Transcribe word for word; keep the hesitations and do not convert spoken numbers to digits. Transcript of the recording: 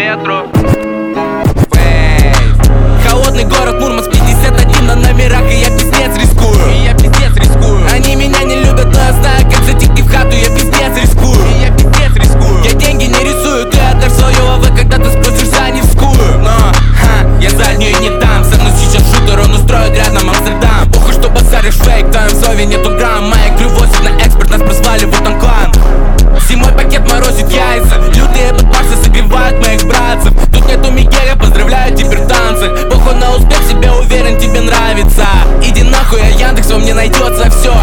метро. Холодный город Мурманск, пятьдесят один на номерах, и я пиздец рискую. И я пиздец рискую. Они меня не любят, но я знаю, как зайти в хату, я пиздец рискую. И я пиздец рискую. Я деньги не рисую, ты отдашь свое АВ, когда ты спросишь за Невскую. Но, ха, я заднюю не дам. Со мной сейчас шутер, он устроит рядом Амстердам. Похуй, что базаришь фейк, в твоем зове нету грамм. Моя крю восемь на экспорт, нас прозвали, вот он клан. Зимой пакет морозит яйца, лютые бэтбаксы согревают моих братцев. Тут нету Мигеля, поздравляю теперь в танцах. Похуй на успех, себе уверен, тебе нравится. Иди нахуй, а Яндекс во мне найдется все.